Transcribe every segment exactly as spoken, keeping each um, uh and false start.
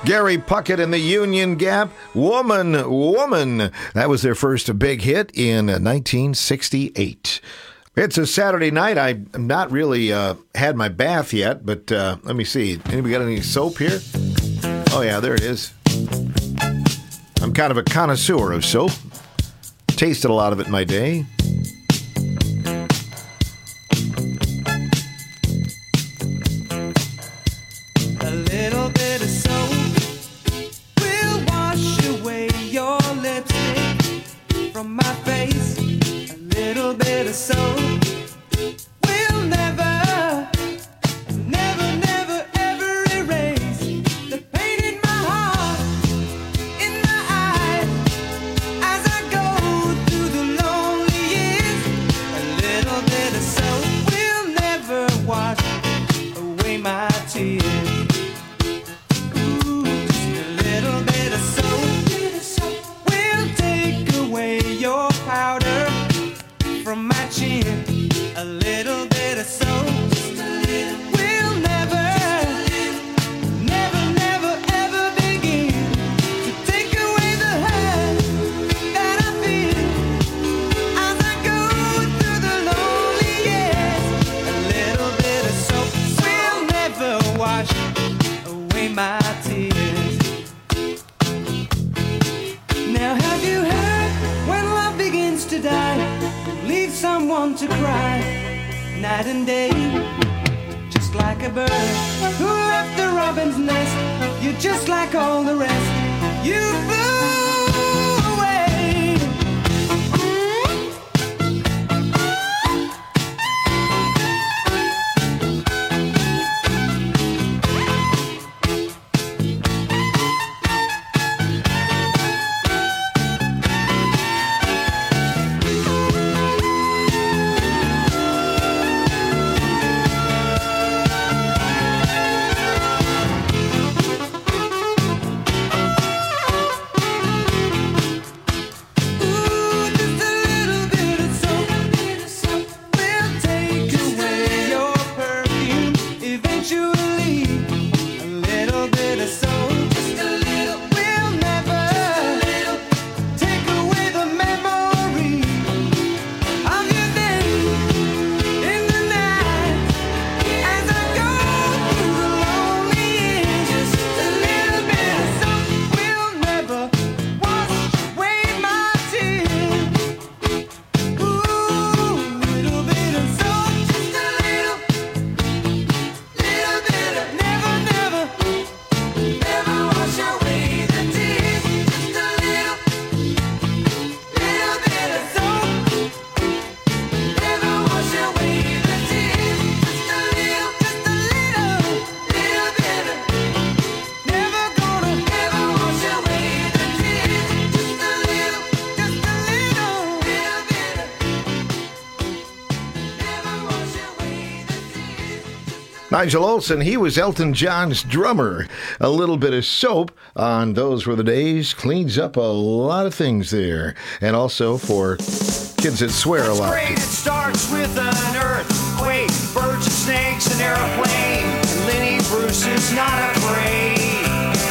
Gary Puckett and the Union Gap, Woman, Woman. That was their first big hit in nineteen sixty-eight. It's a Saturday night. I've not really uh, had my bath yet, but uh, let me see. Anybody got any soap here? Oh, yeah, there it is. I'm kind of a connoisseur of soap. Tasted a lot of it in my day. A little bit of soap will wash away your lipstick from my face. A little bit of soap will never, never, never, ever erase the pain in my heart, in my eyes, as I go through the lonely years. A little bit of soap will never wash away my tears. From my chin, a little bit of soap will never, never, never, ever begin to take away the hurt that I feel as I go through the lonely years. A little bit of soap will never wash away my tears. Now have you heard when love begins to die? Leave someone to cry night and day, just like a bird who left the robin's nest. You're just like all the rest. You flew away. Nigel Olsson, he was Elton John's drummer. A little bit of soap on Those Were the Days cleans up a lot of things there. And also for kids that swear a lot. Great, it starts with an earthquake, birds and snakes, an airplane. Lenny Bruce is not afraid.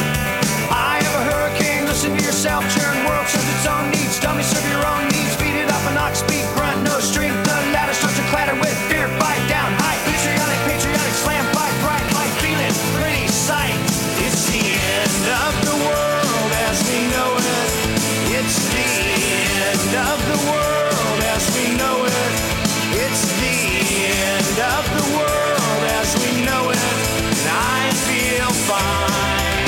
I have a hurricane, listen to yourself, churn, world serves its own needs. Dummy, serve your own needs, feed it up an ox, speak, grunt, no strength. The ladder starts to clatter with fear, bite down, high, patriotic, patriotic, slam, fight, bright, light, feeling, pretty sight. It's the end of the world as we know it. It's the end of the world as we know it. It's the end of the world as we know it. And I feel fine.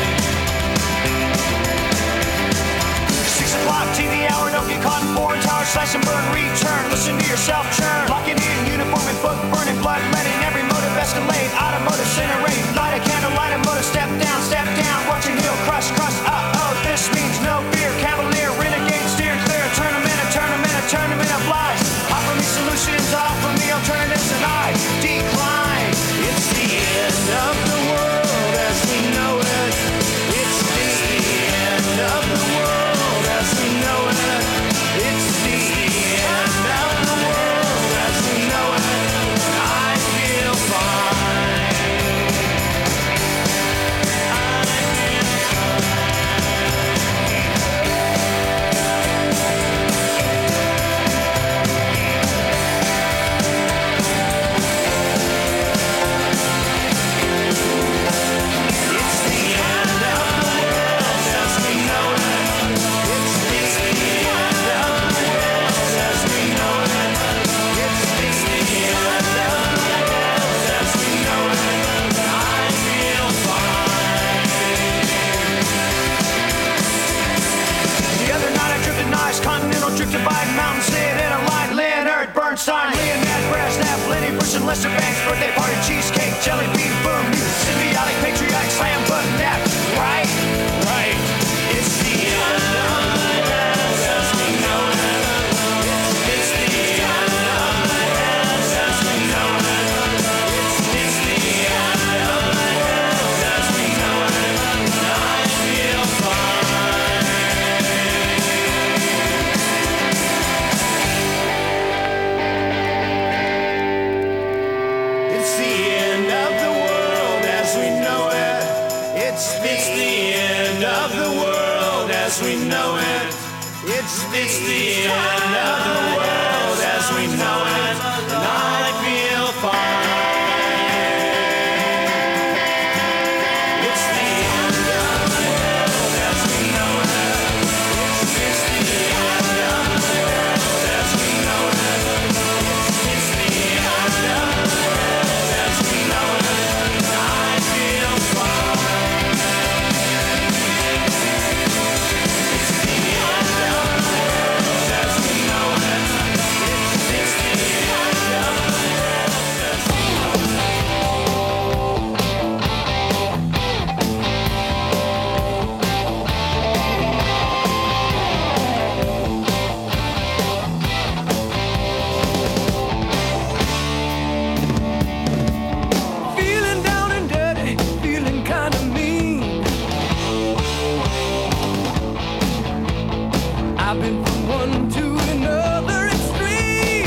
Six o'clock, T V hour, don't get caught in foreign tower, slash and burn, return. Listen to yourself churn. Locking in, uniform and book, burning blood, letting every motive escalate. Automotive, incinerate, light a candle, light a motor, step down, step down. Watching heel, crush, crush, uh-oh. This means no fear, cavalier, renegade, steer clear. Tournament, a tournament, a tournament of lies. Offer me solutions, offer me alternatives, and I decline. It's the end of the world as we know it. It's the end of the world as we know it. It's the end of the world as we know it. I feel fine. sign. Leonette, Brasnap, Lenny Bruce, and Lester Banks. Birthday party, cheesecake, jelly bean, boom. Symbiotic, patriotic, slam button, nap. Right? Right. It's the end of the world as we know it. It's the end of the world as we know it. It's the end of the world as we know it. I feel fine. It's the end of the world as we know it. It's it's the end of the world as we know it. It's it's the end of the world as we know it. And I feel fine. It's the end of the world as we know it. It's it's the end of the world as we know it. It's the end of the world as we know it. And I feel fine. It's the end of the world as we know it. It's the end of the world as we know it. Feeling down and dirty, feeling kinda mean. I've been from one to another extreme.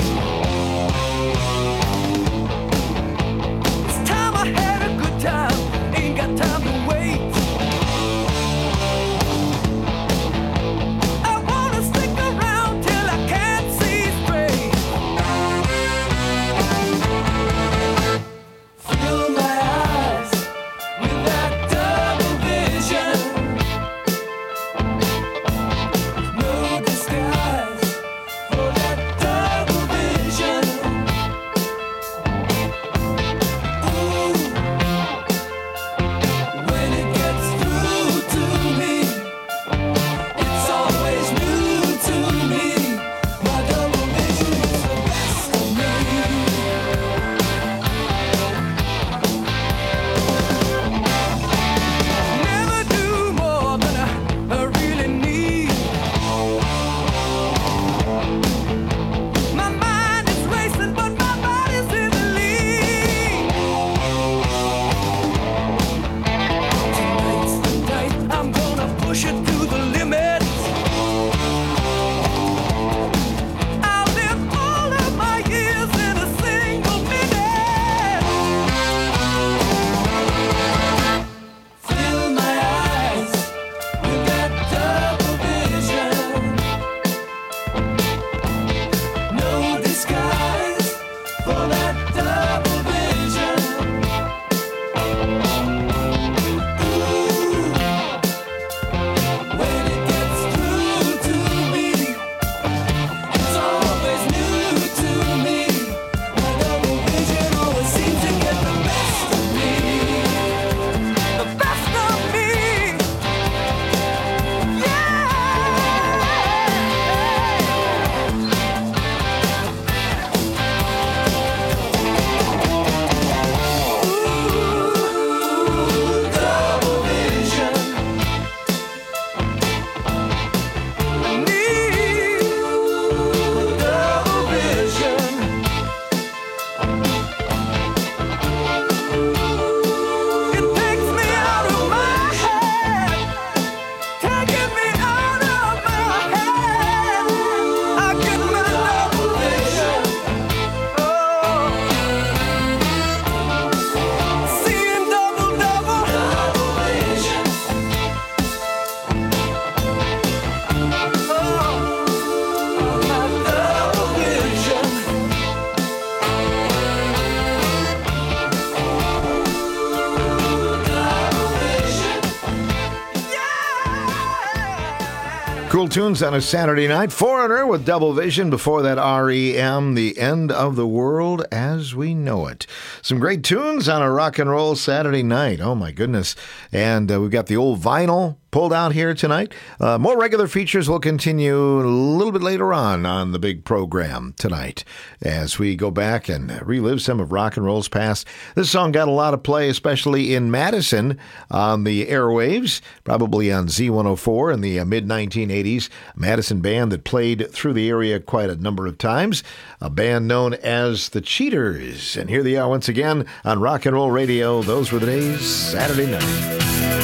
This time I had a good time, ain't got time to wait. I wanna stick around till I can't see straight. Fill my eyes with that double vision. No disguise for that double vision. Ooh, when it gets through to me, it's always new to me. My double vision is the best of me. Never do more than I, I really need. My mind is racing, but my body's in the lead. Tonight's the night I'm gonna push it to the limit. I'll live all of my years in a single minute. Fill my eyes with that double vision. No disguise for that double vision. Ooh, when it gets through to me, it's always new to me. My double vision always seems to get the best of me. The best of me. Yeah. Ooh, double vision. I need double vision. It takes me out of my head, taking me out of my head. I get my double vision. Oh, seeing double, double, double vision. Oh, my double vision. Double vision. Yeah. Cool tunes on a Saturday night. Foreigner with Double Vision. Before that, R E M, The End of the World as We Know It. Some great tunes on a rock and roll Saturday night. Oh, my goodness. And uh, we've got the old vinyl pulled out here tonight. Uh, more regular features will continue a little bit later on on the big program tonight as we go back and relive some of rock and roll's past. This song got a lot of play, especially in Madison on the airwaves, probably on Z one oh four in the uh, mid nineteen eighties. Madison band that played through the area quite a number of times, a band known as the Cheaters. And here they are once again on Rock and Roll Radio. Those were the days, Saturday night.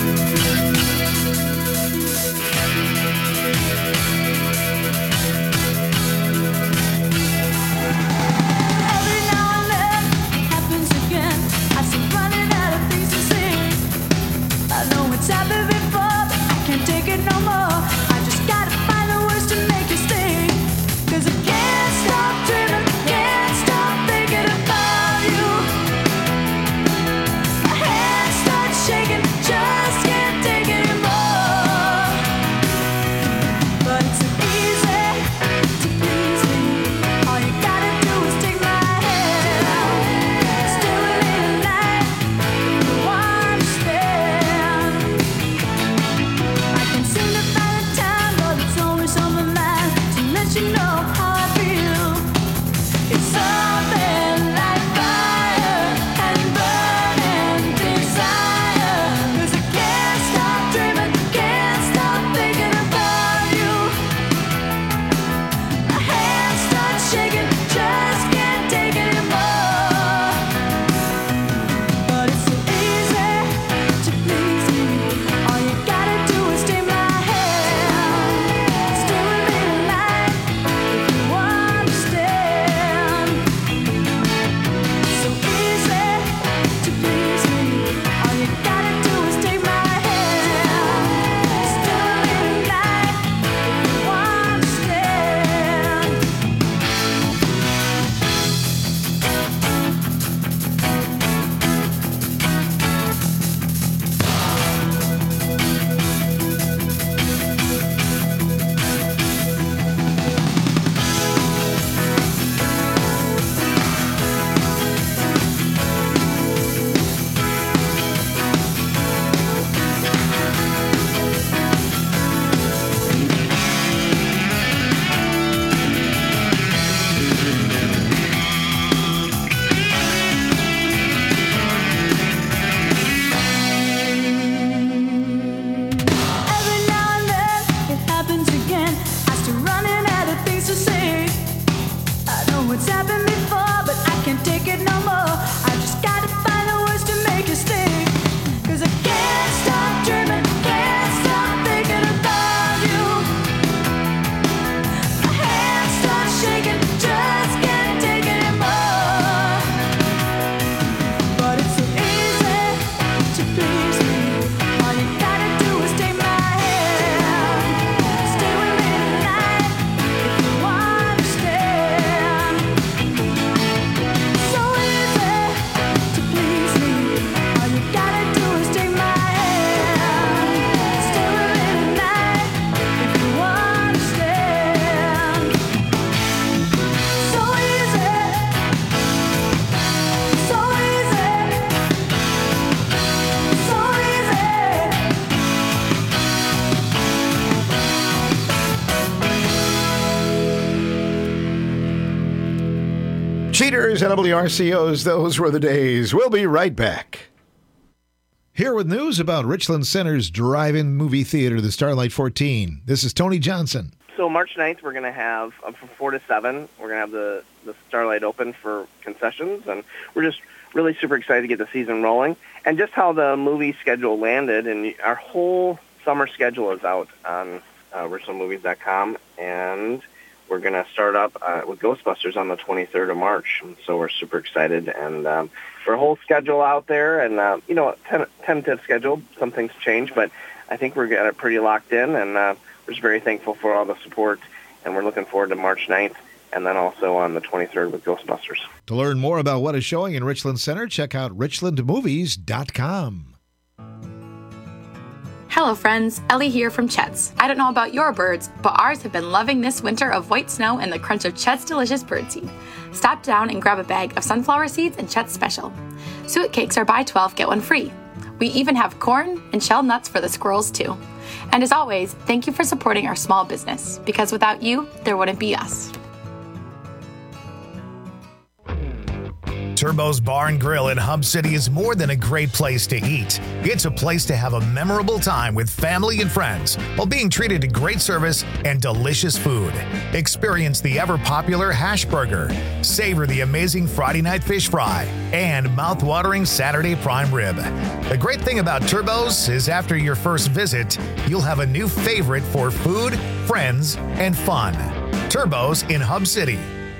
Cheaters and W R C Os, those were the days. We'll be right back. Here with news about Richland Center's drive-in movie theater, the Starlight fourteen. This is Tony Johnson. So March ninth, we're going to have, um, from four to seven, we're going to have the, the Starlight open for concessions, and we're just really super excited to get the season rolling. And just how the movie schedule landed, and our whole summer schedule is out on uh, richland movies dot com, and we're going to start up uh, with Ghostbusters on the twenty-third of March, and so we're super excited. And um, our whole schedule out there, and, uh, you know, ten- tentative schedule, some things change, but I think we're got it pretty locked in, and uh, we're just very thankful for all the support, and we're looking forward to March ninth, and then also on the twenty-third with Ghostbusters. To learn more about what is showing in Richland Center, check out richland movies dot com. Hello friends, Ellie here from Chet's. I don't know about your birds, but ours have been loving this winter of white snow and the crunch of Chet's delicious birdseed. Stop down and grab a bag of sunflower seeds and Chet's Special. Suet cakes are buy twelve, get one free. We even have corn and shelled nuts for the squirrels too. And as always, thank you for supporting our small business, because without you, there wouldn't be us. Turbo's Bar and Grill in Hub City is more than a great place to eat. It's a place to have a memorable time with family and friends while being treated to great service and delicious food. Experience the ever-popular hash burger, savor the amazing Friday night fish fry, and mouth-watering Saturday prime rib. The great thing about Turbo's is after your first visit, you'll have a new favorite for food, friends, and fun. Turbo's in Hub City.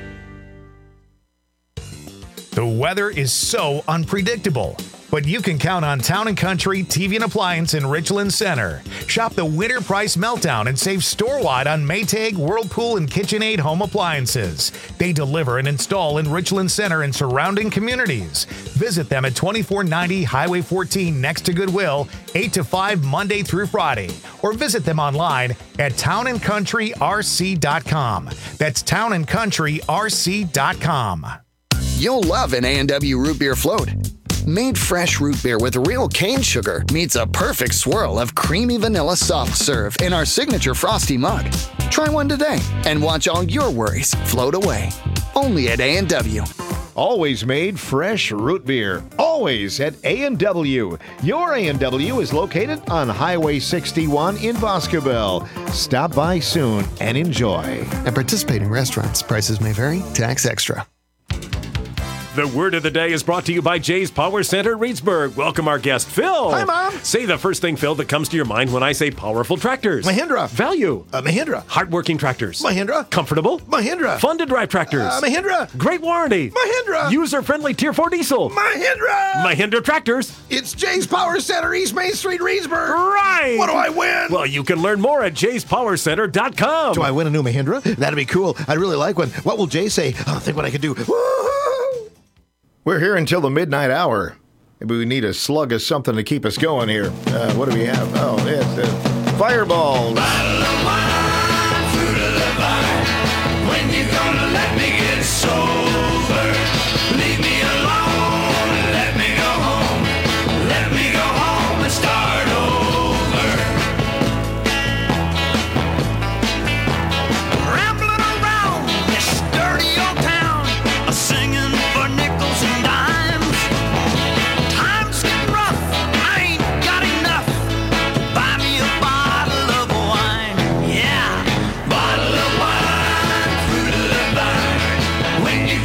The weather is so unpredictable, but you can count on Town and Country T V and Appliance in Richland Center. Shop the Winter Price Meltdown and save store-wide on Maytag, Whirlpool, and KitchenAid home appliances. They deliver and install in Richland Center and surrounding communities. Visit them at twenty-four ninety Highway fourteen next to Goodwill, eight to five Monday through Friday, or visit them online at town and country r c dot com. That's town and country r c dot com. You'll love an A and W root beer float. Made fresh root beer with real cane sugar meets a perfect swirl of creamy vanilla soft serve in our signature frosty mug. Try one today and watch all your worries float away. Only at A and W. Always made fresh root beer. Always at A and W. Your A and W is located on Highway sixty-one in Boscobel. Stop by soon and enjoy. At participating restaurants, prices may vary. Tax extra. The word of the day is brought to you by Jay's Power Center, Reedsburg. Welcome our guest, Phil. Hi, Mom. Say the first thing, Phil, that comes to your mind when I say powerful tractors. Mahindra. Value. Uh, Mahindra. Hardworking tractors. Mahindra. Comfortable. Mahindra. Fun to drive tractors. Uh, Mahindra. Great warranty. Mahindra. User-friendly Tier four diesel. Mahindra. Mahindra tractors. It's Jay's Power Center, East Main Street, Reedsburg. Right. What do I win? Well, you can learn more at jays power center dot com. Do I win a new Mahindra? That'd be cool. I'd really like one. What will Jay say? Oh, think what I could do. Woo-hoo! We're here until the midnight hour. Maybe we need a slug of something to keep us going here. Uh, what do we have? Oh, it's uh, Fireballs. Bottle of wine, fruit of the vine. When you gonna let me get sober? Leave me alone, let me go home. Let me go home and start over. Rambling around this dirty old town, a singing for nickels and dimes. Times get rough, I ain't got enough. Buy me a bottle of wine, yeah. Bottle of wine, fruit of the vine. When you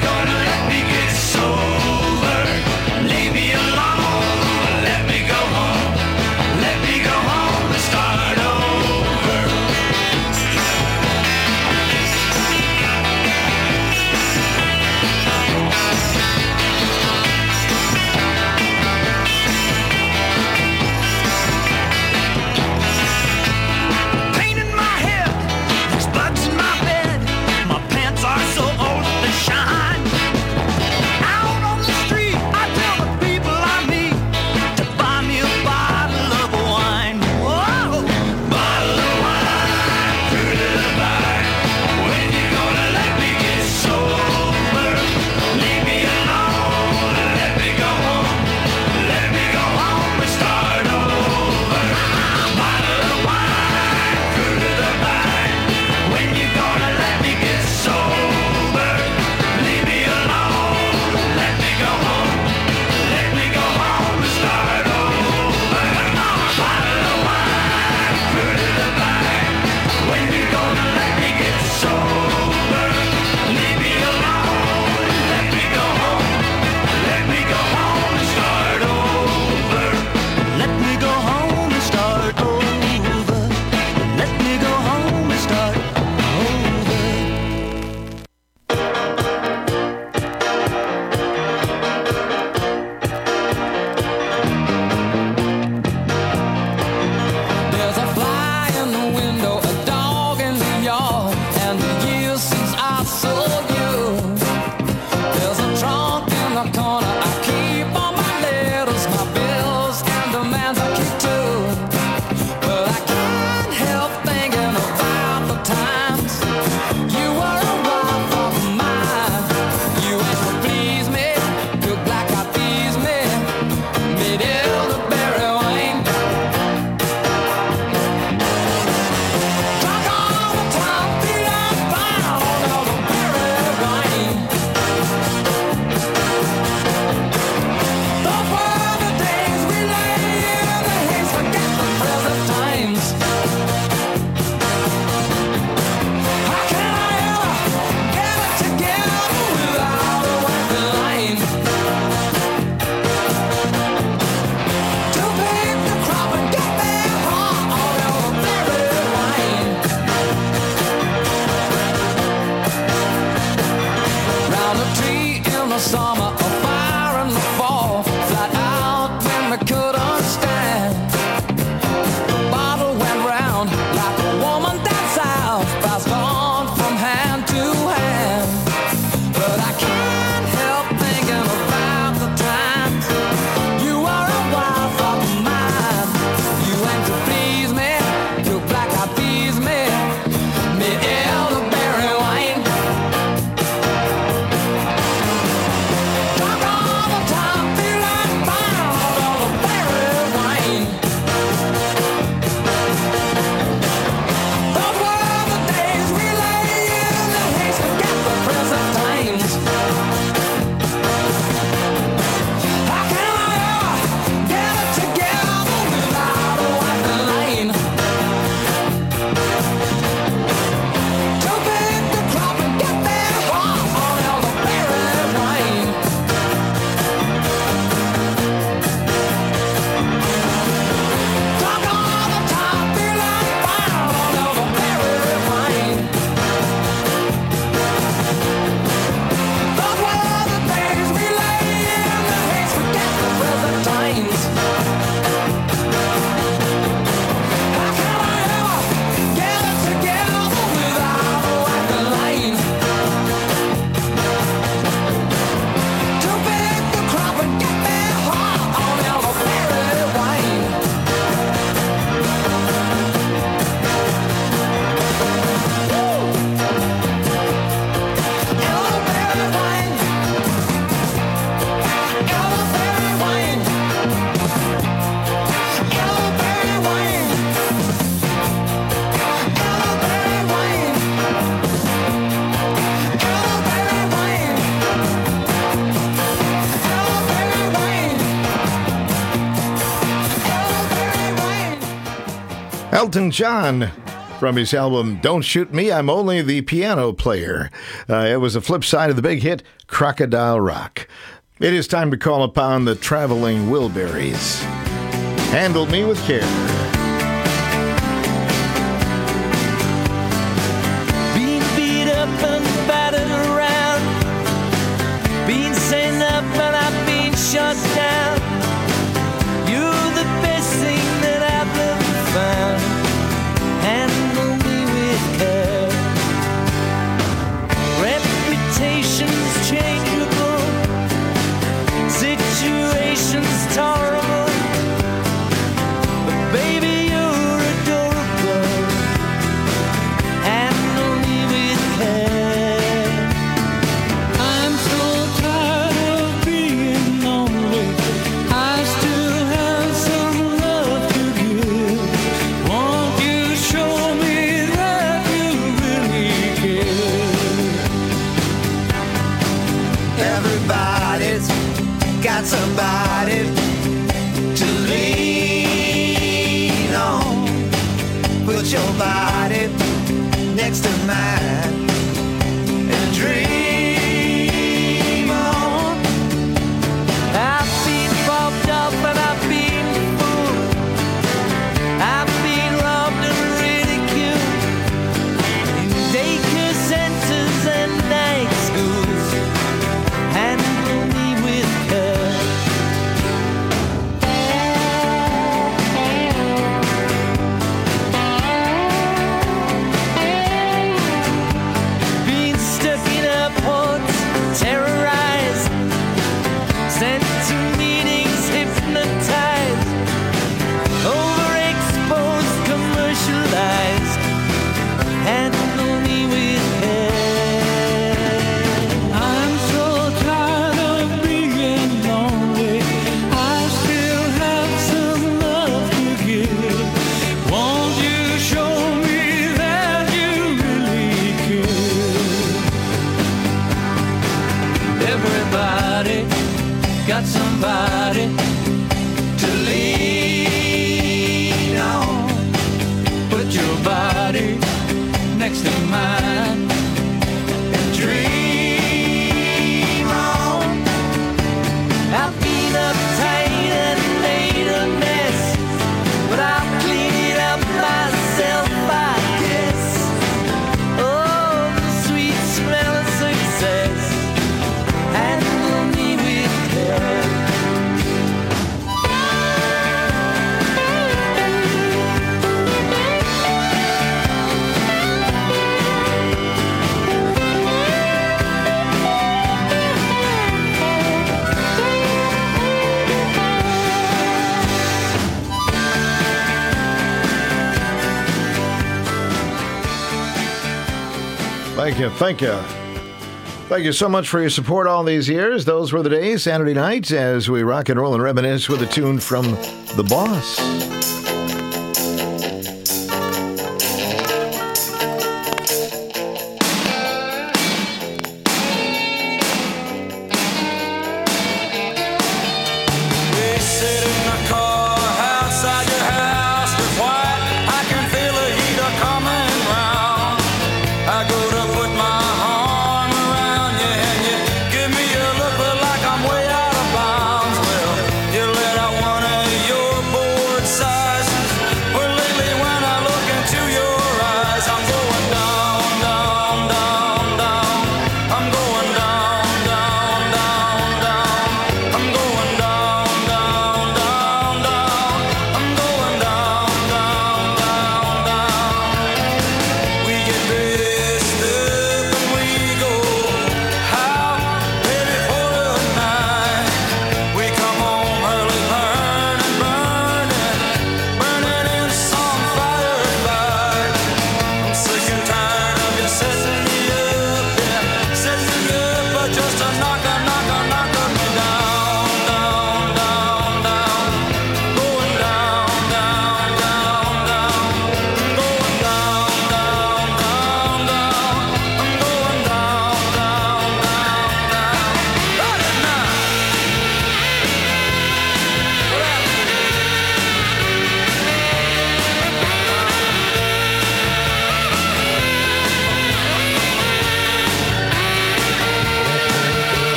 Elton John from his album Don't Shoot Me, I'm Only the Piano Player. Uh, it was the flip side of the big hit Crocodile Rock. It is time to call upon the Traveling Wilburys. Handle Me with Care. Being beat up and battered around, being sent up and I've been shut down. You're the best thing that I've ever found. Handle me with care. Reputation's changeable, situation's tolerable, but baby you're adorable. Handle me with care. I'm so tired of being lonely. I still have some love to give. Won't you show me that you really care? Everybody's got somebody to lean on. Put your body next to mine and dream on. I've been bobbed up and I've been fooled. I've been robbed and ridiculed in daycare centers and night schools. Handle me with care. Being stuck in airports, terrorized, sent to meetings, hypnotized, overexposed, commercialized. Handle me with care. I'm so tired of being lonely. I still have some love to give. Won't you show me that you really care? Everybody got somebody to lean on. Put your body next to mine and dream on. I've been uptight and made a mess, but I'll clean it up myself, I guess. Oh, the sweet smell of success. Handle me with care. Thank you, thank you. Thank you so much for your support all these years. Those were the days, Saturday nights, as we rock and roll and reminisce with a tune from The Boss. We sit in the car outside your house, you're white. I can feel the heat coming round. I go to put my arm around you and you give me a look, but like I'm way out of bounds. Well, you let out one of your board-sized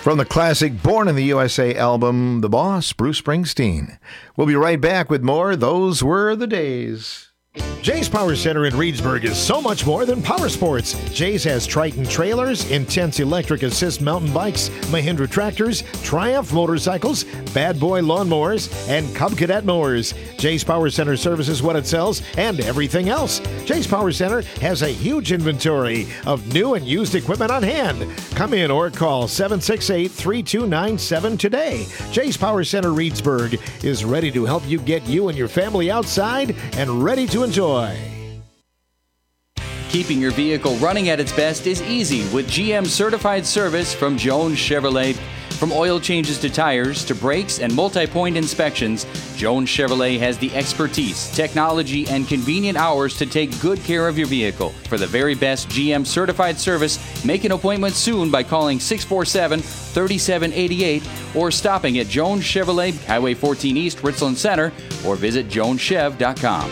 From the classic Born in the U S A album, The Boss, Bruce Springsteen. We'll be right back with more Those Were the Days. Jay's Power Center in Reedsburg is so much more than power sports. Jay's has Triton trailers, Intense electric assist mountain bikes, Mahindra tractors, Triumph motorcycles, Bad Boy lawnmowers, and Cub Cadet mowers. Jay's Power Center services what it sells and everything else. Jay's Power Center has a huge inventory of new and used equipment on hand. Come in or call seven six eight, three two nine seven today. Jay's Power Center Reedsburg is ready to help you get you and your family outside and ready to enjoy. Keeping your vehicle running at its best is easy with G M certified service from Jones Chevrolet. From oil changes to tires to brakes and multi-point inspections, Jones Chevrolet has the expertise, technology, and convenient hours to take good care of your vehicle. For the very best G M certified service, make an appointment soon by calling six four seven, three seven eight eight or stopping at Jones Chevrolet, Highway fourteen East, Richland Center, or visit jones chev dot com.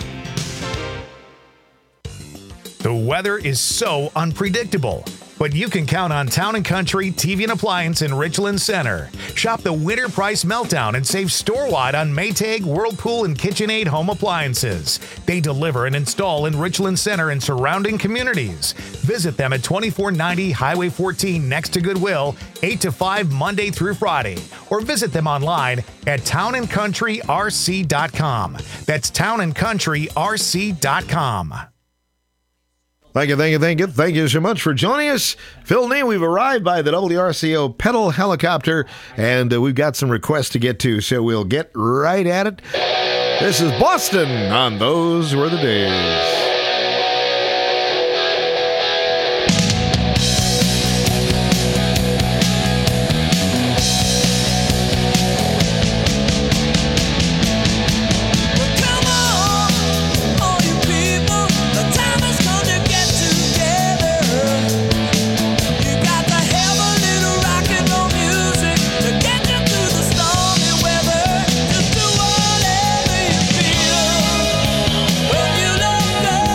The weather is so unpredictable, but you can count on Town and Country T V and Appliance in Richland Center. Shop the Winter Price Meltdown and save store-wide on Maytag, Whirlpool, and KitchenAid home appliances. They deliver and install in Richland Center and surrounding communities. Visit them at twenty-four ninety Highway fourteen next to Goodwill, eight to five Monday through Friday, or visit them online at town and country r c dot com. That's town and country r c dot com. Thank you, thank you, thank you. Thank you so much for joining us. Phil Nee, we've arrived by the W R C O pedal helicopter, and uh, we've got some requests to get to, so we'll get right at it. This is Boston on Those Were the Days. When you love God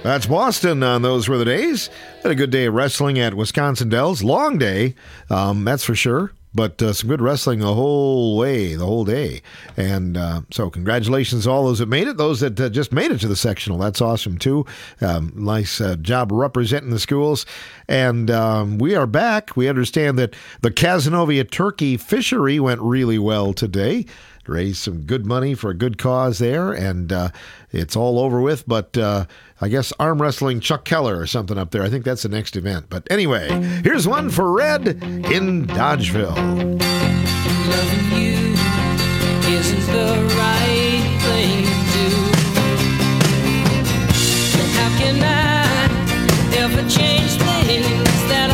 That's Boston. On those were the days. Had a good day of wrestling at Wisconsin Dells. Long day, um, that's for sure. But uh, some good wrestling the whole way, the whole day. And uh, so congratulations to all those that made it. Those that uh, just made it to the sectional. That's awesome, too. Um, nice uh, job representing the schools. And um, we are back. We understand that the Cazenovia turkey fishery went really well today. Raised some good money for a good cause there, and uh, it's all over with. But uh, I guess arm wrestling Chuck Keller or something up there. I think that's the next event. But anyway, here's one for Red in Dodgeville. Loving you isn't the right thing to do. And how can I ever change things that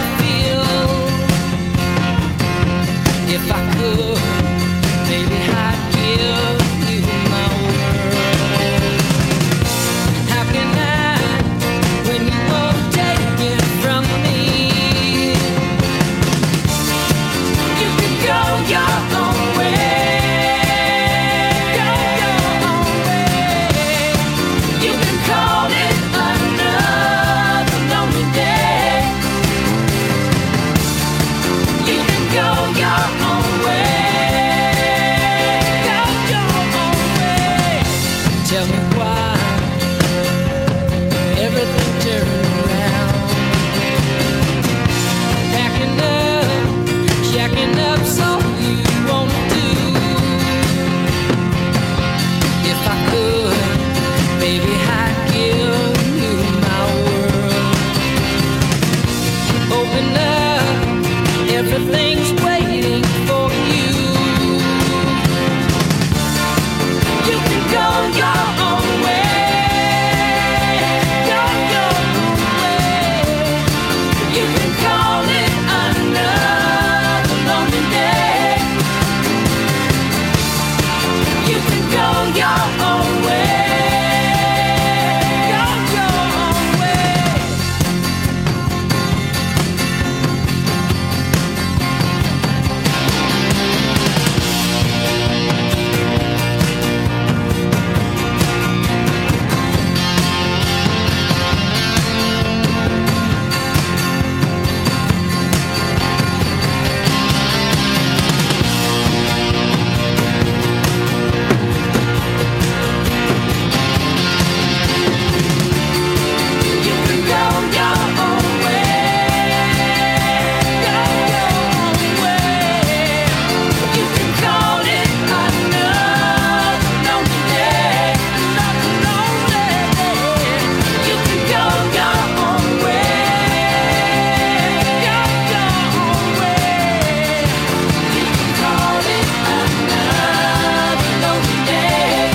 I feel? If I could, maybe I'd give you my world. How can I, when you won't take it from me? You can go your own way, go your own way. You can call it another lonely day. You can go your own way. Tell me why everything turned around. Packing up, jacking up, so you won't do. If I could, baby, I'd give you my world. Open up, everything's waiting for you. You can go your own way, go your own way. You can call it another lonely day. You can go your own way, go your own way. You can go your own way, go your own way. You can call it another lonely day, another lonely day. You can go your own way, go your own way. You can call it another lonely day.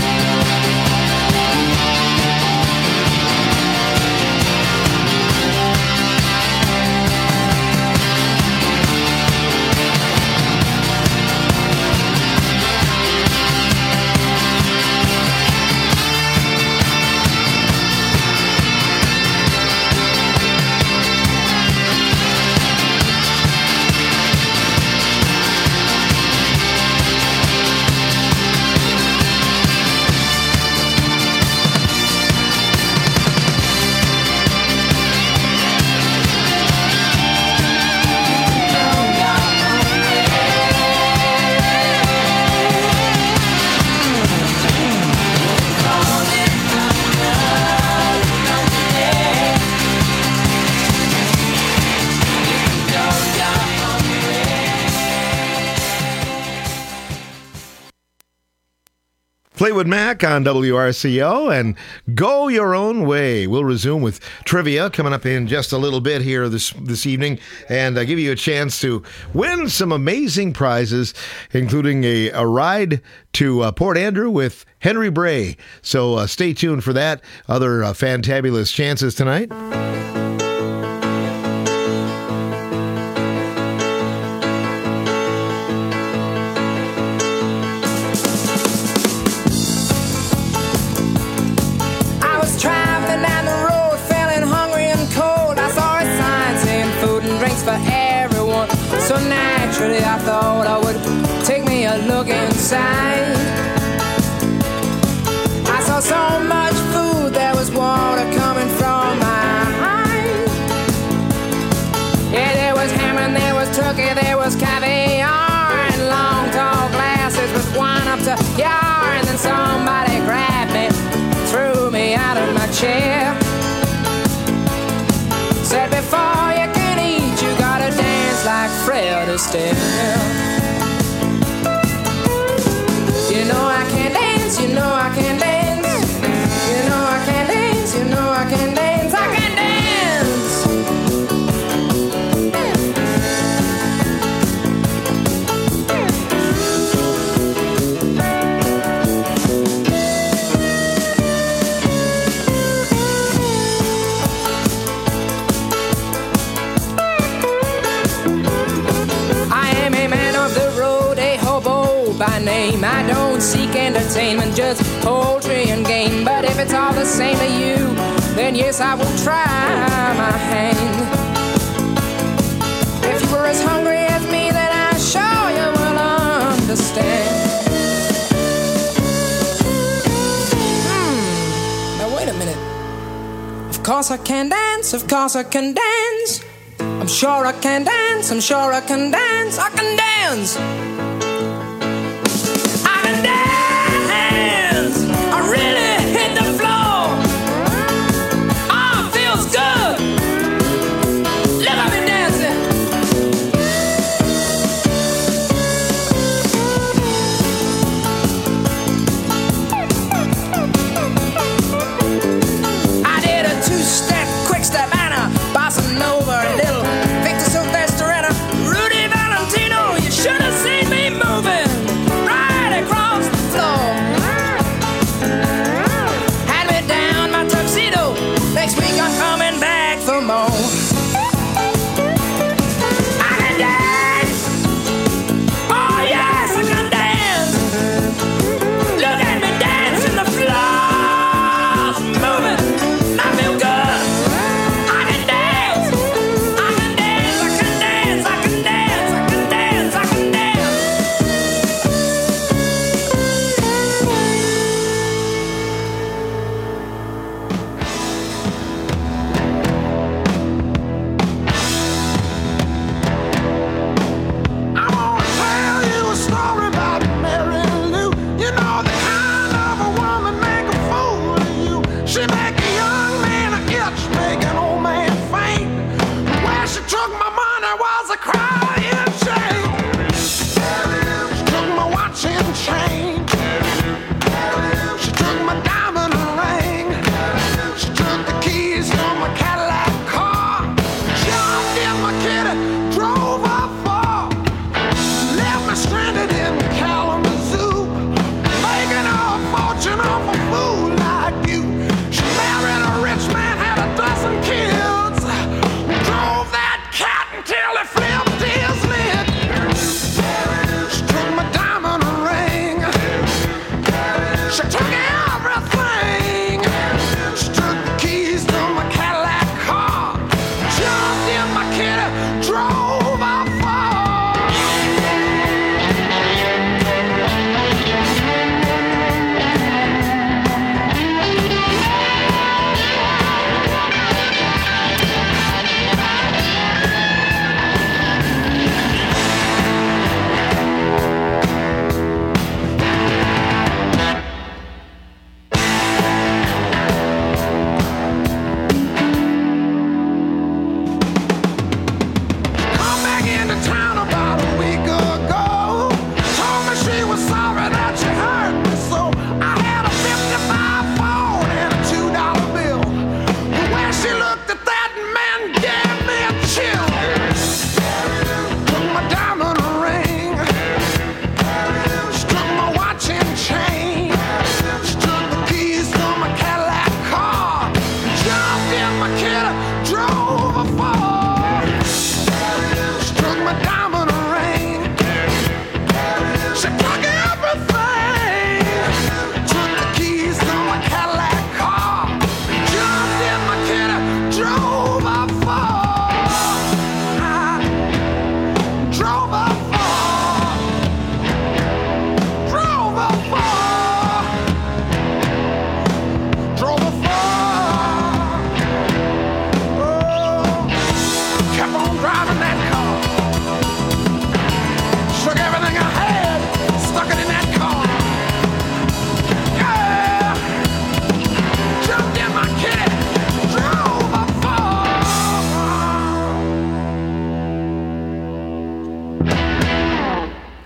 Fleetwood Mac on W R C O and Go Your Own Way. We'll resume with trivia coming up in just a little bit here this this evening and uh, give you a chance to win some amazing prizes, including a, a ride to uh, Port Andrew with Henry Bray. So uh, stay tuned for that. Other uh, fantabulous chances tonight. I was traveling down the road, feeling hungry and cold. I saw a sign saying food and drinks for everyone. So naturally I thought I would take me a look inside. I saw so much food, there was water coming from there was caviar and long tall glasses with wine up to yar. And then somebody grabbed me, threw me out of my chair. Said before you can eat, you gotta dance like Fred Astaire. You know I can dance, you know I can dance. You know I can dance, you know I can dance, I can dance. By name, I don't seek entertainment, just poultry and game. But if it's all the same to you, then yes, I will try my hand. If you were as hungry as me, then I'm sure you will understand. Hmm, now wait a minute. Of course I can dance, of course I can dance. I'm sure I can dance, I'm sure I can dance, I can dance. I really hit the floor. Oh, it feels good. Look at me dancing. I did a two-step, quick-step, and a bossa nova, a little Victor Sylvester and a Rudy Valentino. You should have seen me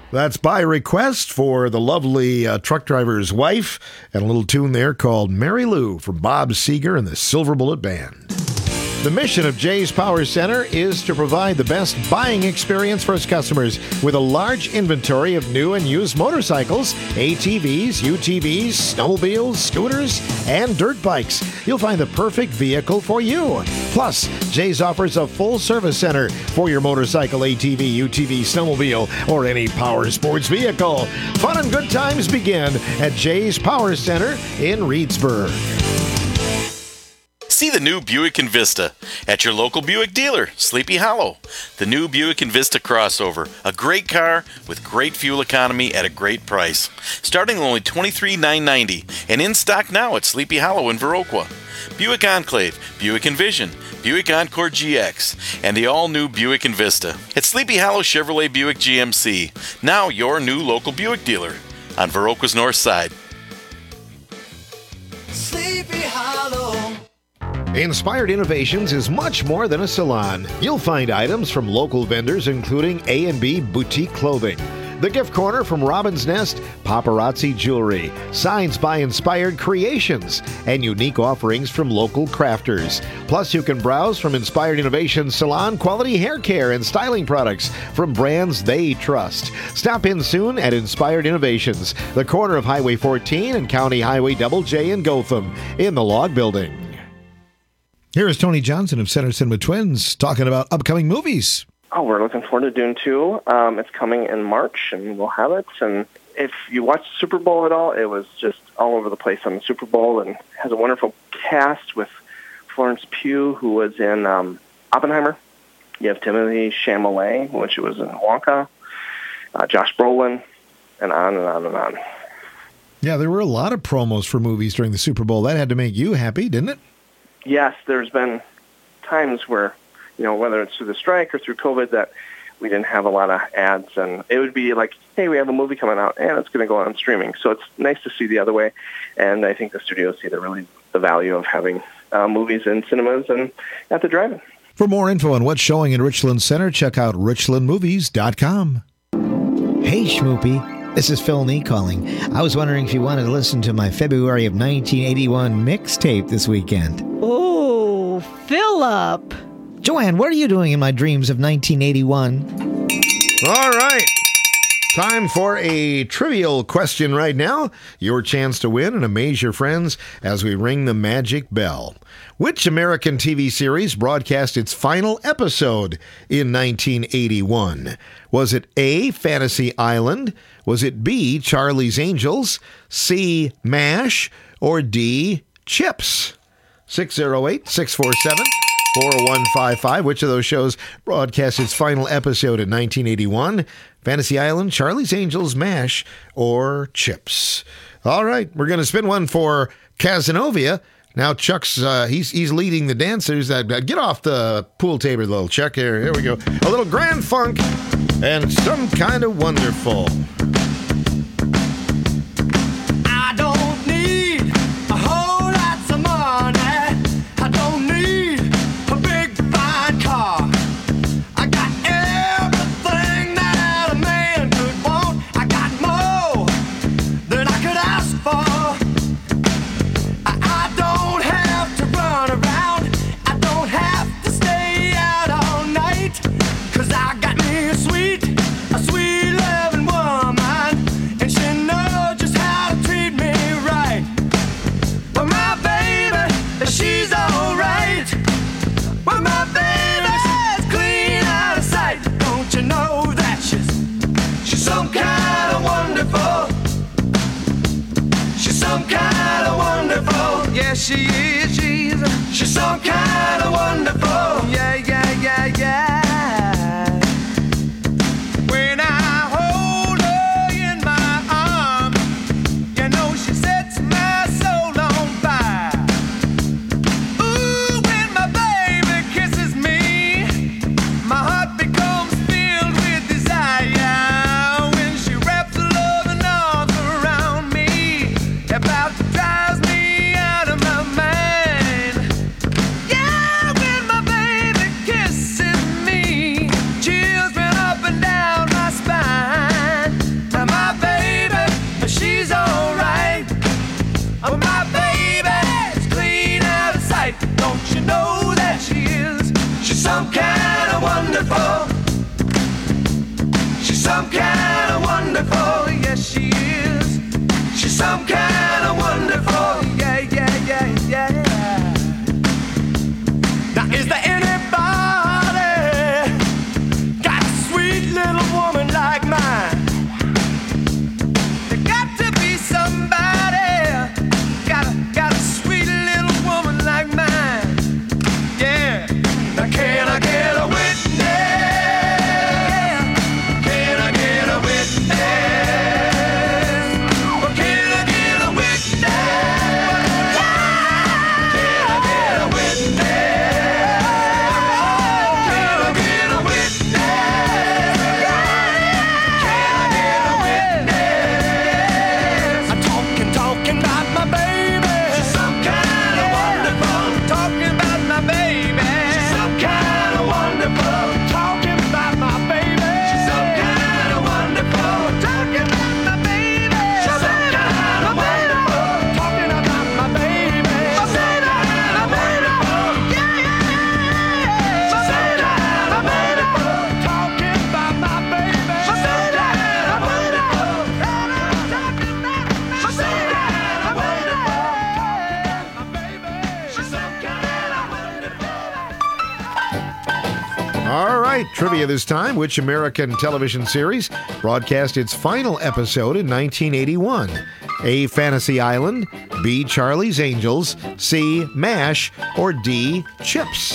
That's by request for the lovely uh, truck driver's wife, and a little tune there called Mary Lou from Bob Seger and the Silver Bullet Band. The mission of Jay's Power Center is to provide the best buying experience for its customers with a large inventory of new and used motorcycles, A T Vs, U T Vs, snowmobiles, scooters, and dirt bikes. You'll find the perfect vehicle for you. Plus, Jay's offers a full service center for your motorcycle, A T V, U T V, snowmobile, or any power sports vehicle. Fun and good times begin at Jay's Power Center in Reedsburg. See the new Buick Envista at your local Buick dealer, Sleepy Hollow. The new Buick Envista crossover, a great car with great fuel economy at a great price. Starting only twenty-three thousand nine hundred ninety dollars and in stock now at Sleepy Hollow in Viroqua. Buick Enclave, Buick Envision, Buick Encore G X, and the all-new Buick Envista. At Sleepy Hollow Chevrolet Buick G M C, now your new local Buick dealer on Viroqua's north side. Sleepy Hollow. Inspired Innovations is much more than a salon. You'll find items from local vendors, including A and B Boutique Clothing, The Gift Corner from Robin's Nest, Paparazzi Jewelry, Signs by Inspired Creations, and unique offerings from local crafters. Plus, you can browse from Inspired Innovations salon quality hair care and styling products from brands they trust. Stop in soon at Inspired Innovations, the corner of Highway fourteen and County Highway Double J in Gotham, in the Log Building. Here is Tony Johnson of Center Cinema Twins talking about upcoming movies. Oh, we're looking forward to Dune two. Um, it's coming in March, and we'll have it. And if you watched the Super Bowl at all, it was just all over the place on the Super Bowl, and has a wonderful cast with Florence Pugh, who was in um, Oppenheimer. You have Timothée Chalamet, which was in Wonka, uh, Josh Brolin, and on and on and on. Yeah, there were a lot of promos for movies during the Super Bowl. That had to make you happy, didn't it? Yes, there's been times where, you know, whether it's through the strike or through COVID, that we didn't have a lot of ads, and it would be like, hey, we have a movie coming out, and it's going to go on streaming. So it's nice to see the other way, and I think the studios see the really the value of having uh, movies in cinemas and at the drive-in. For more info on what's showing in Richland Center, check out richland movies dot com. Hey, Schmoopy. This is Phil Nee calling. I was wondering if you wanted to listen to my February of nineteen eighty-one mixtape this weekend. Oh, Philip. Joanne, what are you doing in my dreams of nineteen eighty-one? All right. Time for a trivial question right now. Your chance to win and amaze your friends as we ring the magic bell. Which American T V series broadcast its final episode in nineteen eighty-one? Was it A, Fantasy Island? Was it B, Charlie's Angels? C, MASH? Or D, Chips? six oh eight, six four seven, four one five five. Which of those shows broadcast its final episode in nineteen eighty-one? Fantasy Island, Charlie's Angels, MASH, or Chips? All right, we're going to spin one for Casanova. Now Chuck's, uh, he's he's leading the dancers. Uh, get off the pool table, little Chuck. Here, here we go. A little Grand Funk and Some Kind of Wonderful. I don't need a whole lot of money. I don't need a big fine car. I got everything that a man could want. I got more than I could ask for. I, I don't have to run around. I don't have to stay out all night. 'Cause I got me a sweet, a sweet loving woman, and she knows just how to treat me right. But my baby, she's alright. Well, my baby's clean out of sight. Don't you know that she's she's some kind of wonderful? She's some kind of wonderful. Yeah, she is. She's she's some kind of wonderful. Yeah, yeah, yeah, yeah. When I hold her in my arms, you know she sets my soul on fire. Ooh, when my baby kisses me, my heart becomes filled with desire. When she wraps her loving arms around me, about drives me out of my mind. Yeah. some kind of wonderful. She's some kind of wonderful. Yes, she is. She's some kind of wonderful. Yeah, yeah, yeah, yeah. Now, is there anybody got a sweet little woman like mine? There got to be somebody got a, got a sweet little woman like mine. Yeah. Now, can I get a witness? Can I get a witness? Or can I get a witness? Can I get a witness? Can I get a witness? Can I get a witness? I'm talking, talking about my baby. She's some kind of wonderful. Talking about my baby. She's some kind of wonderful. Talking about my baby. She's some kind of wonderful. Talking about my baby. She's some kind of wonderful. Talking about my baby. She's some kind of wonderful. Yeah, yeah, yeah. She's some kind of wonderful. Talking about my baby. She's some kind of wonderful. Talking about she's some kind of wonderful. My baby. She's some kind of wonderful. All right, trivia this time. Which American television series broadcast its final episode in nineteen eighty-one? A. Fantasy Island, B. Charlie's Angels, C. MASH, or D. Chips?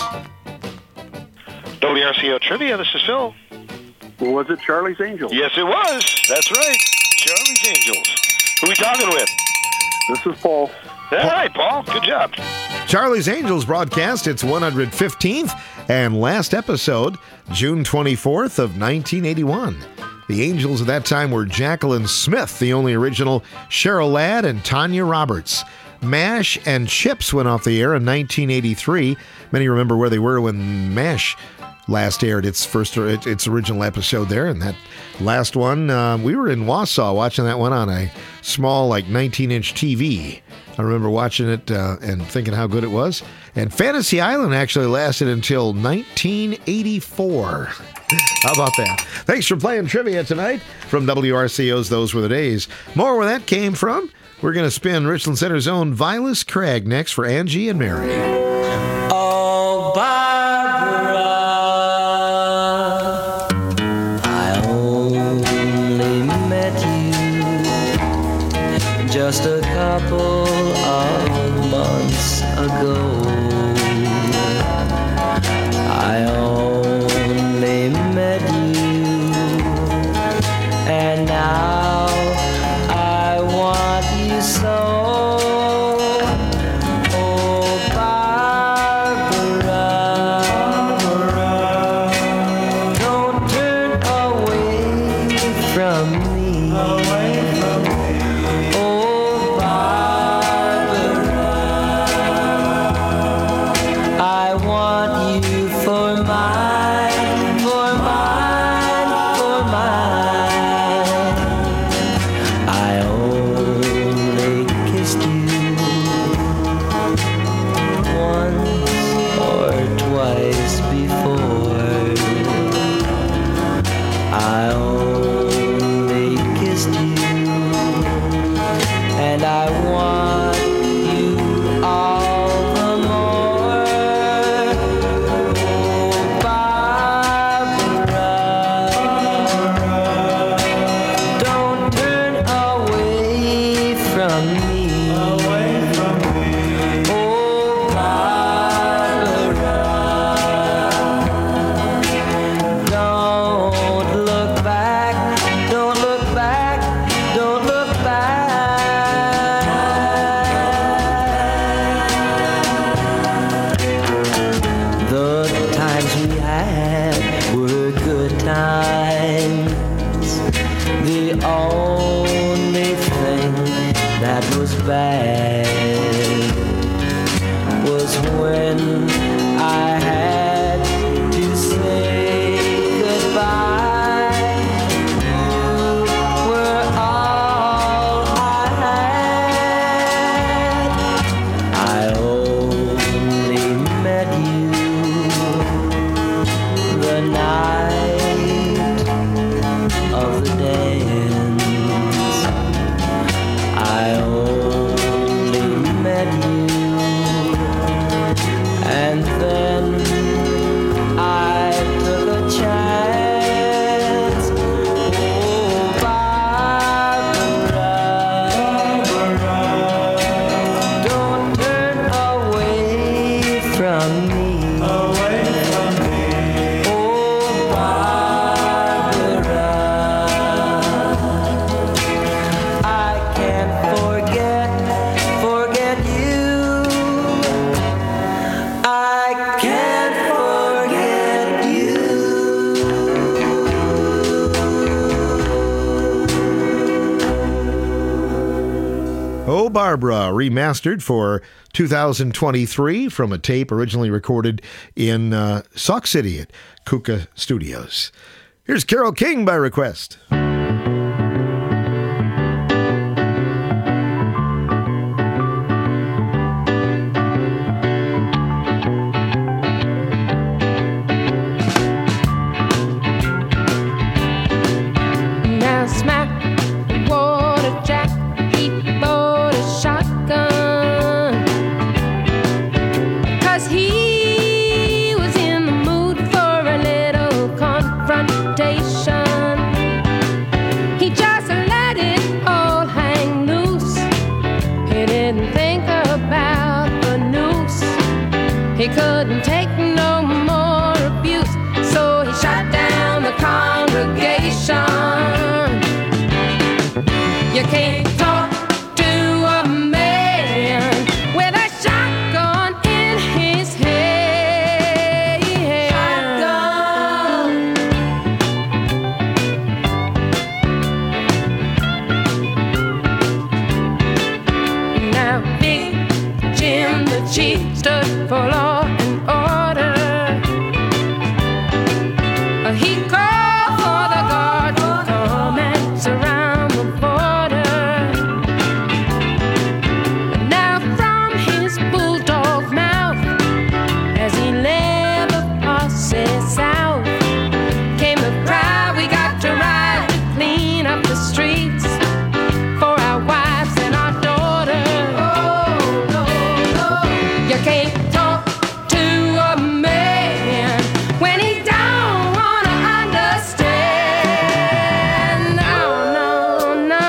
W R C O Trivia, this is Phil. Was it Charlie's Angels? Yes, it was. That's right. Charlie's Angels. Who are we talking with? This is Paul. All right, Paul. Good job. Charlie's Angels broadcast its one hundred fifteenth and last episode, June twenty-fourth of nineteen eighty-one. The Angels at that time were Jacqueline Smith, the only original, Cheryl Ladd, and Tanya Roberts. MASH and Chips went off the air in nineteen eighty-three. Many remember where they were when MASH last aired its first its original episode there, and that last one, uh, we were in Wausau watching that one on a small, like nineteen-inch T V. I remember watching it uh, and thinking how good it was. And Fantasy Island actually lasted until nineteen eighty-four. How about that? Thanks for playing trivia tonight from W R C O's Those Were the Days. More where that came from. We're going to spin Richland Center's own Vilas Craig next for Angie and Mary. Oh, Barbara, I only met you just a couple of months ago. I only met you, and now I want you so. Oh, Barbara. away from me. Oh, Barbara, I can't forget, forget you. I can't forget you. Oh, Barbara, remastered for two thousand twenty-three from a tape originally recorded in uh, Sauk City at Kuka Studios. Here's Carole King by request.